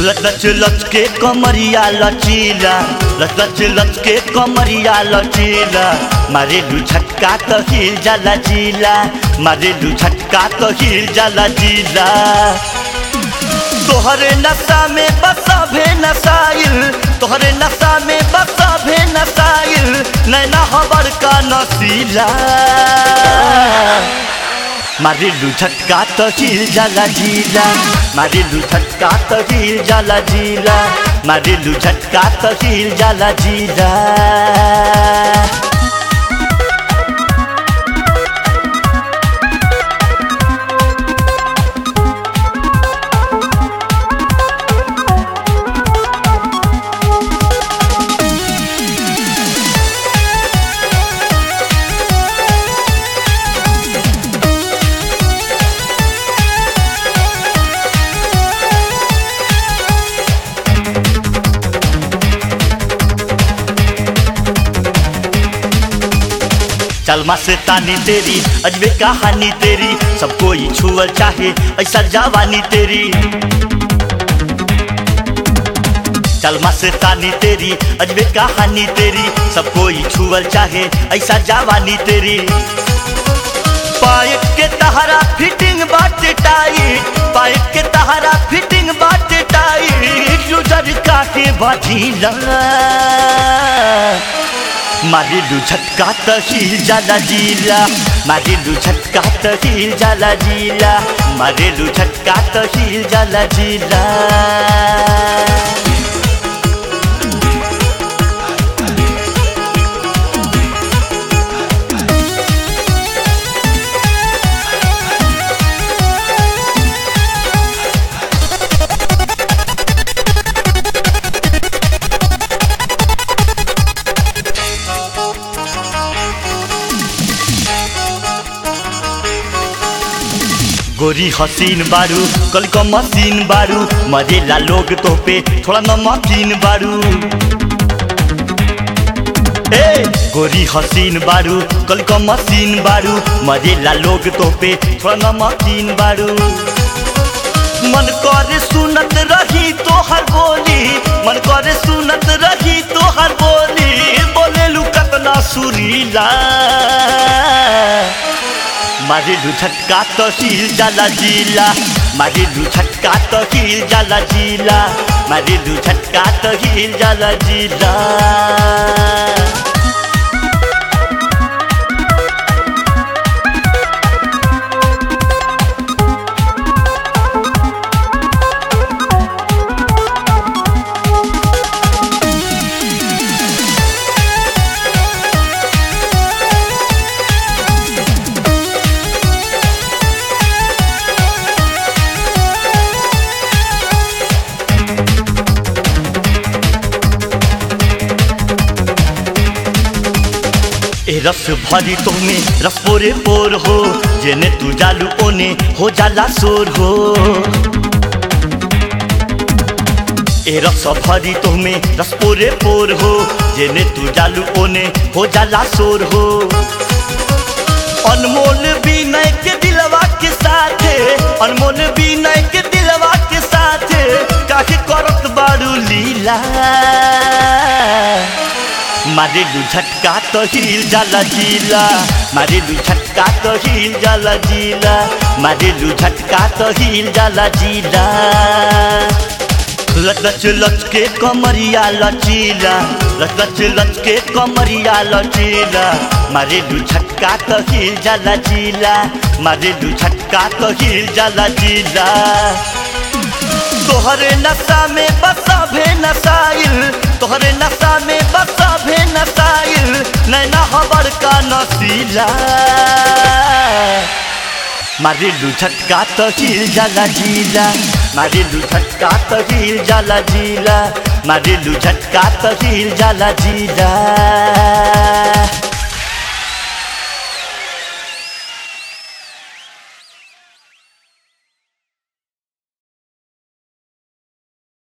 लच लच लच के कमरिया लचीला, लच लच लच के कमरिया लचीला, मारेलू झटका तो हिल जाला जिला, मारेलू झटका तो हिल जाला जिला। तोहरे नशा में बसा भे नसाइल, तोहरे नशा में बसा भे नसाइल, नैना हबर का नसीला, मारेलू झटका तो हिल जाला जिला, मारेलू झटका तो हिल जाला जिला, मारेलू झटका तो हिल जाला जिला। चलमा से तानी तेरी अजबे कहानी तेरी, सब कोई छुअल चाहे ऐसा जवानी तेरी। चलमा से तानी तेरी अजबे कहानी तेरी, सब कोई छुअल चाहे ऐसा जवानी तेरी। पाइप के तहरा फिटिंग बाटे टाइट, पाइप के तहरा फिटिंग बाटे टाइट, लूजर काटे बाजीला, मारेलू झटका तो हिल जाला जिला, मारेलू झटका तो हिल जाला जिला, मारेलू झटका तो हिल जाला जिला। गोरी हसीन बारू कल का मसीन बारू, मजेला लोग तो पे थोड़ा नमकीन बारू। ए गोरी हसीन बारू कल का मसीन बारू, मजेला लोग तो पे थोड़ा नमकीन बारू। मन करे सुनत रही तो हर बोली, मन करे सुनत रही तो हर बोली, बोलेलू कतना सुरीला, मारेलू झटका तो हिल जाला जिला, मारेलू झटका तो हिल जाला जिला, मारेलू झटका तो हिल जाला जिला। ए रस भरी तुम्हें रस पोरे पोर हो, जेने तू जालू ओने हो जाला शोर हो। ए रस भरी तुम्हें रस पोरे पोर हो, जेने तू जालू ओने हो जाला शोर हो। अनमोल विनय के दिलवा के साथे, अनमोल विनय के दिलवा के साथे, काहे करत बारू लीला, मारेलू झटका तो हिल जाला जिला, मारेलू झटका तो हिल जाला जिला, मारेलू झटका तो हिल जाला जिला। लच लच लच के कमरिया लचीला, लच लच लच के कमरिया लचीला, मारेलू झटका तो हिल जाला जिला, मारेलू झटका तो हिल जाला जिला। तोहरे नशा में बसा भे नसाइल, तोहरे नशा में बसा भे नसाइल, नैना हबर का नसीला, मारेलू झटका तो हिल जाला जिला, मारेलू झटका तो हिल जाला जिला, मारेलू झटका तो हिल जाला जिला।